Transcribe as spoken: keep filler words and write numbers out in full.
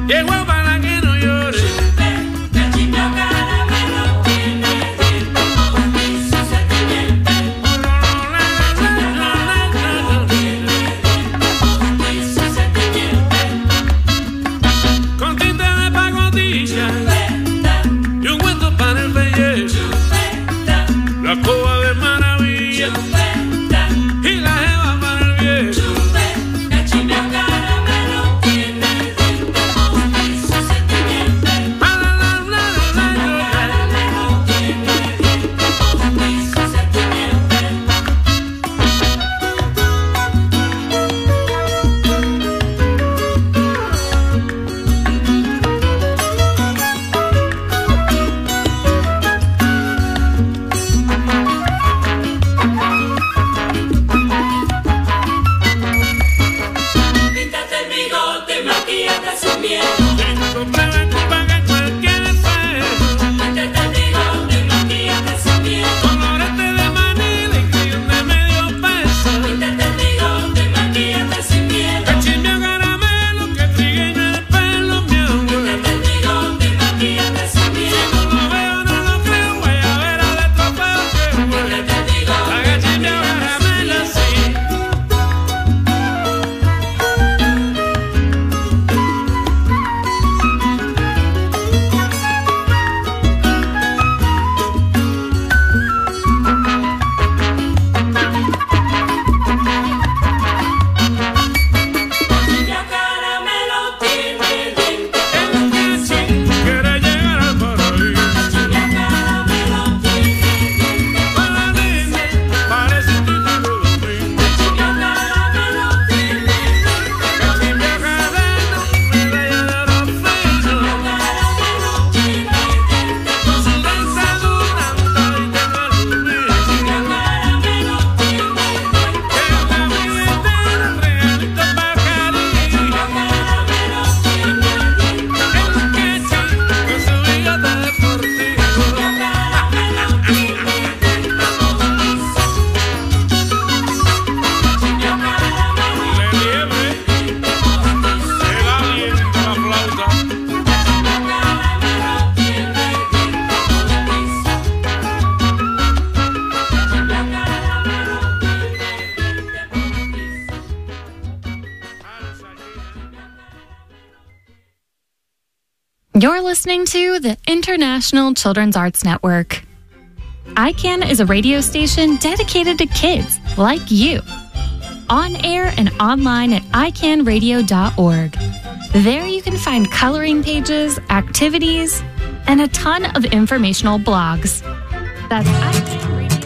Llegó para que no llore. La coba de maravilla y la jeva para el viejo. La chimia caramelo tiene el diente y su sentimiento. Caramelo tiene el diente y su sentimiento. You're listening to the International Children's Arts Network. I CAN is a radio station dedicated to kids like you. On air and online at i can radio dot org. There you can find coloring pages, activities, and a ton of informational blogs. That's I CAN